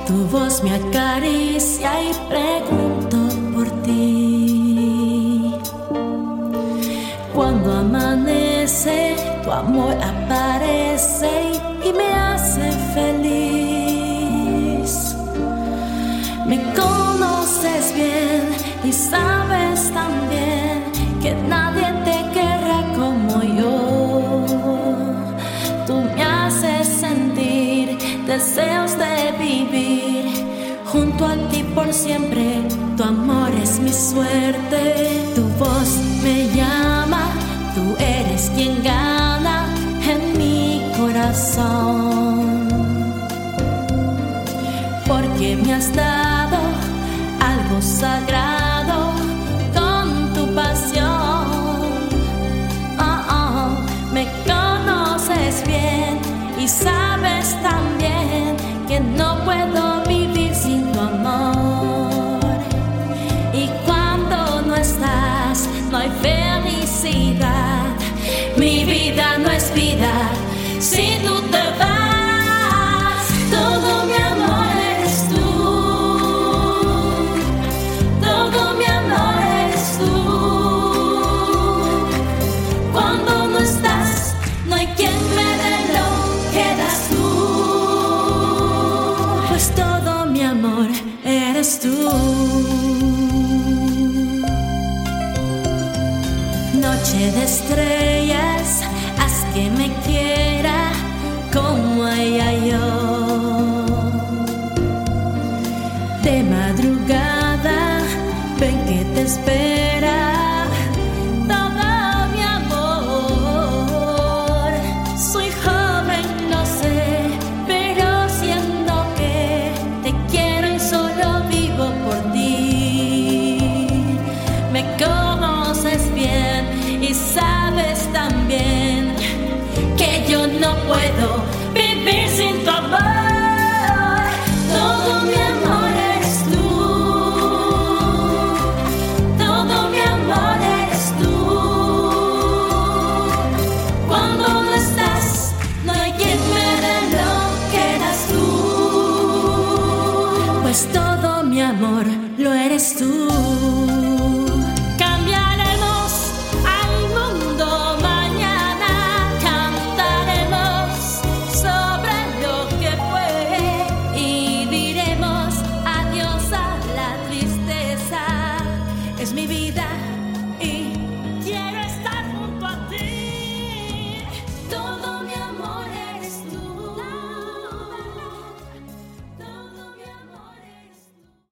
Tu voz me acaricia y pregunto por ti. Cuando amanece, tu amor aparece y me hace feliz. Me conoces bien y sabes también que nadie te querrá como yo. Tú me haces sentir deseos de vivir junto a ti por siempre. Tu amor es mi suerte. Tu voz me llama, tú eres quien gana en mi corazón. Porque me has dado algo sagrado con tu pasión. Me conoces bien y sabes también que no puedo vivir sin tu amor. Y cuando no estás, no hay felicidad. Mi vida no es vida si tú te vas. Todo mi amor eres tú. Todo mi amor eres tú. Cuando no estás, no hay quien me dé lo que das tú. Pues todo mi amor eres tú. Noche de estrellas, haz que me quiera como ella yo. De madrugada, ven que te espera todo mi amor. Soy joven, lo sé, pero siento que te quiero y solo vivo por ti. Me conoces bien y sabes también que yo no puedo vivir sin tu amor. Todo mi amor eres tú. Todo mi amor eres tú. Cuando no estás, no hay quien me dé lo que das tú. Pues todo mi amor lo eres tú.